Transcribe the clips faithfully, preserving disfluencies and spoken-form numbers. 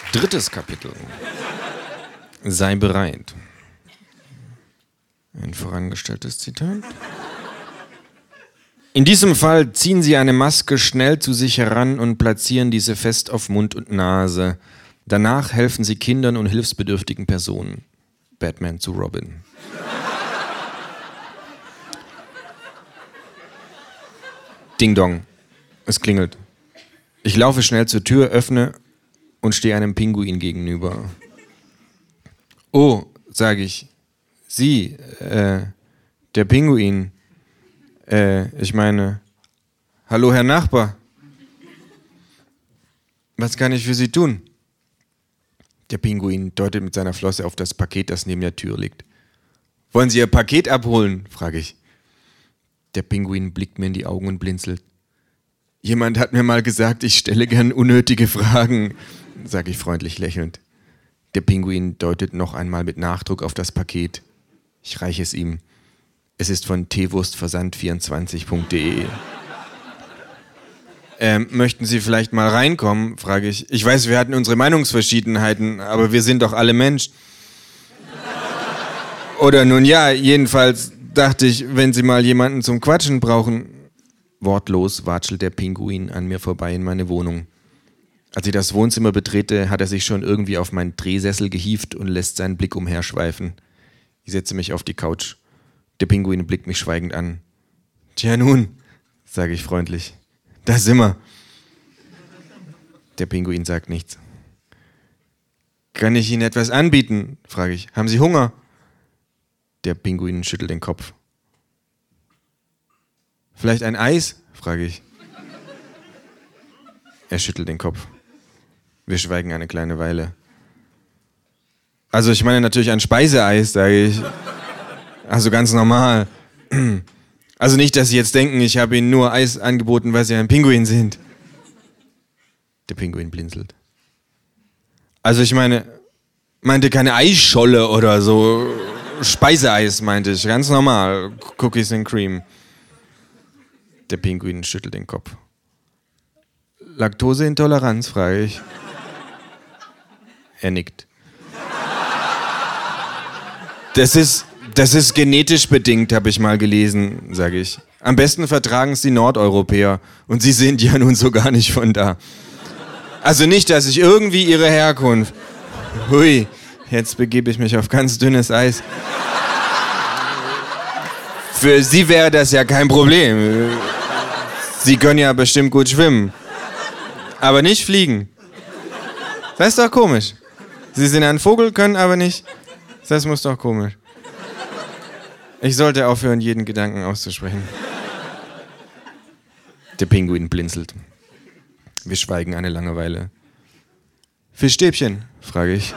Drittes Kapitel. Sei bereit. Ein vorangestelltes Zitat. In diesem Fall ziehen Sie eine Maske schnell zu sich heran und platzieren diese fest auf Mund und Nase. Danach helfen Sie Kindern und hilfsbedürftigen Personen. Batman zu Robin. Ding Dong. Es klingelt. Ich laufe schnell zur Tür, öffne und stehe einem Pinguin gegenüber. Oh, sage ich. Sie, äh, der Pinguin. Äh, ich meine, hallo Herr Nachbar. Was kann ich für Sie tun? Der Pinguin deutet mit seiner Flosse auf das Paket, das neben der Tür liegt. Wollen Sie Ihr Paket abholen? Frage ich. Der Pinguin blickt mir in die Augen und blinzelt. Jemand hat mir mal gesagt, ich stelle gern unnötige Fragen, sage ich freundlich lächelnd. Der Pinguin deutet noch einmal mit Nachdruck auf das Paket. Ich reiche es ihm. Es ist von teewurstversand vierundzwanzig punkt de. Ähm, möchten Sie vielleicht mal reinkommen, frage ich. Ich weiß, wir hatten unsere Meinungsverschiedenheiten, aber wir sind doch alle Menschen. Oder nun ja, jedenfalls dachte ich, wenn Sie mal jemanden zum Quatschen brauchen. Wortlos watschelt der Pinguin an mir vorbei in meine Wohnung. Als ich das Wohnzimmer betrete, hat er sich schon irgendwie auf meinen Drehsessel gehievt und lässt seinen Blick umherschweifen. Ich setze mich auf die Couch. Der Pinguin blickt mich schweigend an. Tja nun, sage ich freundlich. Da sind wir. Der Pinguin sagt nichts. Kann ich Ihnen etwas anbieten? Frage ich. Haben Sie Hunger? Der Pinguin schüttelt den Kopf. Vielleicht ein Eis? Frage ich. Er schüttelt den Kopf. Wir schweigen eine kleine Weile. Also ich meine natürlich ein Speiseeis, sage ich. Also ganz normal. Also nicht, dass Sie jetzt denken, ich habe Ihnen nur Eis angeboten, weil Sie ein Pinguin sind. Der Pinguin blinzelt. Also ich meine, meinte keine Eisscholle oder so. Speiseeis meinte ich, ganz normal. Cookies and Cream. Der Pinguin schüttelt den Kopf. Laktoseintoleranz, frage ich. Er nickt. Das ist, das ist genetisch bedingt, habe ich mal gelesen, sage ich. Am besten vertragen es die Nordeuropäer. Und Sie sind ja nun so gar nicht von da. Also nicht, dass ich irgendwie Ihre Herkunft... Hui, jetzt begebe ich mich auf ganz dünnes Eis. Für Sie wäre das ja kein Problem. Sie können ja bestimmt gut schwimmen. Aber nicht fliegen. Das ist doch komisch. Sie sind ein Vogel, können aber nicht. Das muss doch komisch. Ich sollte aufhören, jeden Gedanken auszusprechen. Der Pinguin blinzelt. Wir schweigen eine lange Weile. Fischstäbchen? Frage ich.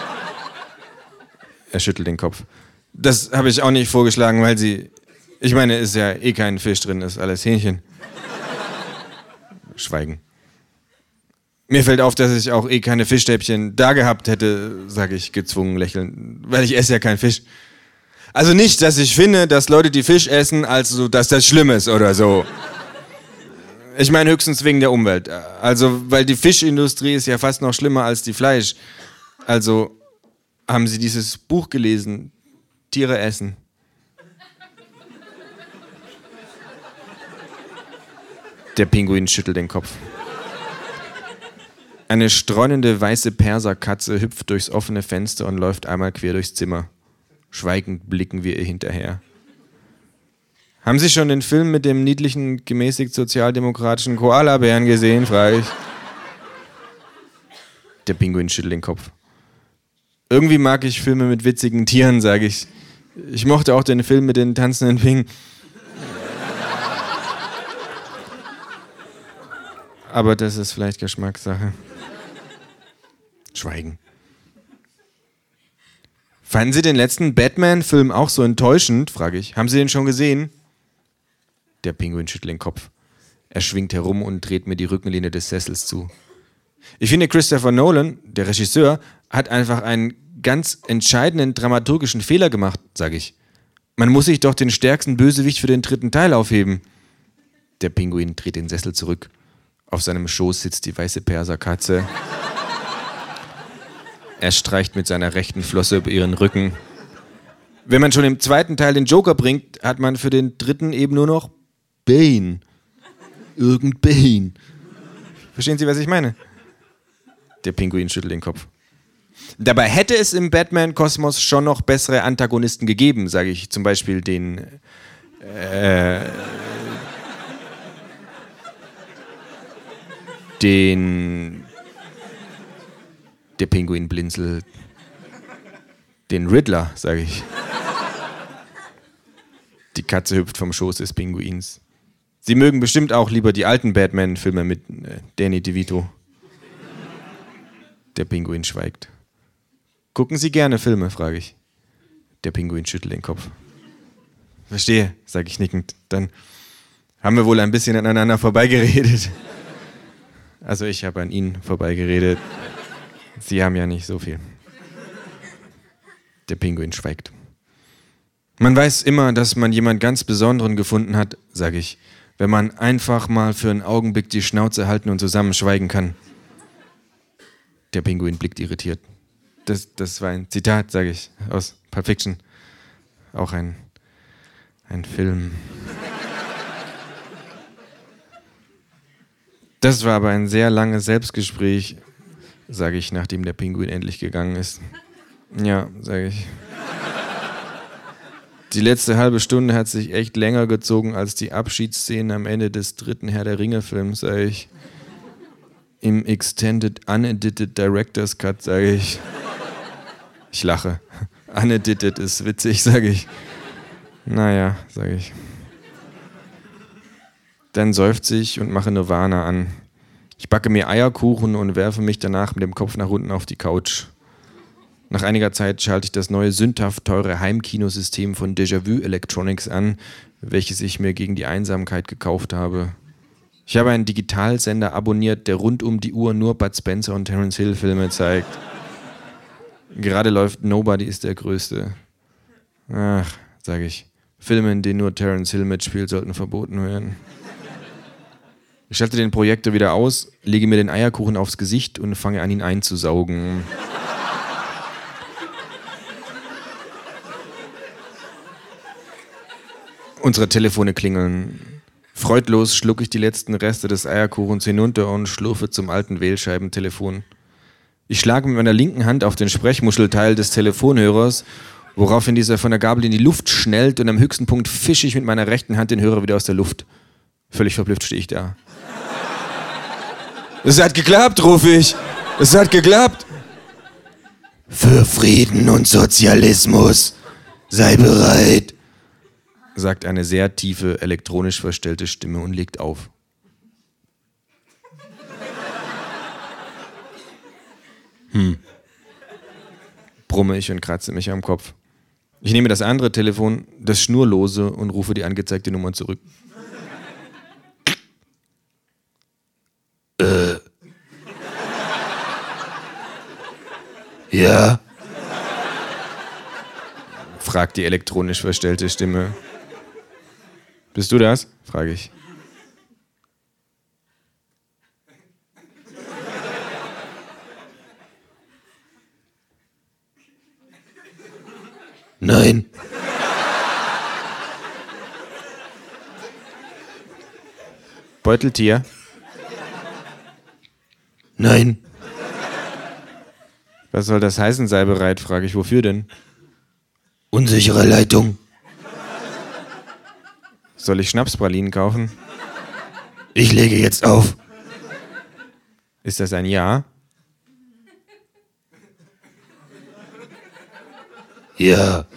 Er schüttelt den Kopf. Das habe ich auch nicht vorgeschlagen, weil Sie... Ich meine, ist ja eh kein Fisch drin, ist alles Hähnchen. Schweigen. Mir fällt auf, dass ich auch eh keine Fischstäbchen da gehabt hätte, sage ich gezwungen lächelnd, weil ich esse ja keinen Fisch. Also nicht, dass ich finde, dass Leute, die Fisch essen, also dass das schlimm ist oder so. Ich meine höchstens wegen der Umwelt. Also, weil die Fischindustrie ist ja fast noch schlimmer als die Fleisch. Also, haben Sie dieses Buch gelesen? Tiere essen. Der Pinguin schüttelt den Kopf. Eine streunende weiße Perserkatze hüpft durchs offene Fenster und läuft einmal quer durchs Zimmer. Schweigend blicken wir ihr hinterher. Haben Sie schon den Film mit dem niedlichen, gemäßigt sozialdemokratischen Koalabären gesehen, frage ich. Der Pinguin schüttelt den Kopf. Irgendwie mag ich Filme mit witzigen Tieren, sage ich. Ich mochte auch den Film mit den tanzenden Pinguinen. Aber das ist vielleicht Geschmackssache. Schweigen. Fanden Sie den letzten Batman-Film auch so enttäuschend, frage ich. Haben Sie den schon gesehen? Der Pinguin schüttelt den Kopf. Er schwingt herum und dreht mir die Rückenlehne des Sessels zu. Ich finde, Christopher Nolan, der Regisseur, hat einfach einen ganz entscheidenden dramaturgischen Fehler gemacht, sage ich. Man muss sich doch den stärksten Bösewicht für den dritten Teil aufheben. Der Pinguin dreht den Sessel zurück. Auf seinem Schoß sitzt die weiße Perserkatze. Er streicht mit seiner rechten Flosse über ihren Rücken. Wenn man schon im zweiten Teil den Joker bringt, hat man für den dritten eben nur noch Bane. Irgend Bane. Verstehen Sie, was ich meine? Der Pinguin schüttelt den Kopf. Dabei hätte es im Batman-Kosmos schon noch bessere Antagonisten gegeben, sage ich. Zum Beispiel den... Äh, den... Der Pinguin blinzelt. Den Riddler, sage ich. Die Katze hüpft vom Schoß des Pinguins. Sie mögen bestimmt auch lieber die alten Batman-Filme mit äh, Danny DeVito. Der Pinguin schweigt. Gucken Sie gerne Filme, frage ich. Der Pinguin schüttelt den Kopf. Verstehe, sage ich nickend. Dann haben wir wohl ein bisschen aneinander vorbeigeredet. Also ich habe an Ihnen vorbeigeredet. Sie haben ja nicht so viel. Der Pinguin schweigt. Man weiß immer, dass man jemand ganz Besonderen gefunden hat, sage ich, wenn man einfach mal für einen Augenblick die Schnauze halten und zusammen schweigen kann. Der Pinguin blickt irritiert. Das, das war ein Zitat, sage ich, aus Pulp Fiction. Auch ein, ein Film. Das war aber ein sehr langes Selbstgespräch, sage ich, nachdem der Pinguin endlich gegangen ist. Ja, sage ich. Die letzte halbe Stunde hat sich echt länger gezogen als die Abschiedsszenen am Ende des dritten Herr der Ringe-Films, sage ich. Im Extended Unedited Director's Cut, sage ich. Ich lache. Unedited ist witzig, sage ich. Naja, sage ich. Dann seufze ich und mache Nirvana an. Ich backe mir Eierkuchen und werfe mich danach mit dem Kopf nach unten auf die Couch. Nach einiger Zeit schalte ich das neue sündhaft teure Heimkinosystem von Déjà-vu Electronics an, welches ich mir gegen die Einsamkeit gekauft habe. Ich habe einen Digitalsender abonniert, der rund um die Uhr nur Bud Spencer und Terence Hill Filme zeigt. Gerade läuft Nobody ist der Größte. Ach, sage ich. Filme, in denen nur Terence Hill mitspielt, sollten verboten werden. Ich schalte den Projektor wieder aus, lege mir den Eierkuchen aufs Gesicht und fange an, ihn einzusaugen. Unsere Telefone klingeln. Freudlos schlucke ich die letzten Reste des Eierkuchens hinunter und schlurfe zum alten Wählscheibentelefon. Ich schlage mit meiner linken Hand auf den Sprechmuschelteil des Telefonhörers, woraufhin dieser von der Gabel in die Luft schnellt und am höchsten Punkt fische ich mit meiner rechten Hand den Hörer wieder aus der Luft. Völlig verblüfft stehe ich da. Es hat geklappt, rufe ich. Es hat geklappt. Für Frieden und Sozialismus. Sei bereit, sagt eine sehr tiefe, elektronisch verstellte Stimme und legt auf. Hm. Brumme ich und kratze mich am Kopf. Ich nehme das andere Telefon, das schnurlose, und rufe die angezeigte Nummer zurück. Äh. Ja? Fragt die elektronisch verstellte Stimme. Bist du das? Frage ich. Nein. Beuteltier? Nein. Was soll das heißen, sei bereit, frage ich. Wofür denn? Unsichere Leitung. Soll ich Schnapspralinen kaufen? Ich lege jetzt auf. Ist das ein Ja? Ja.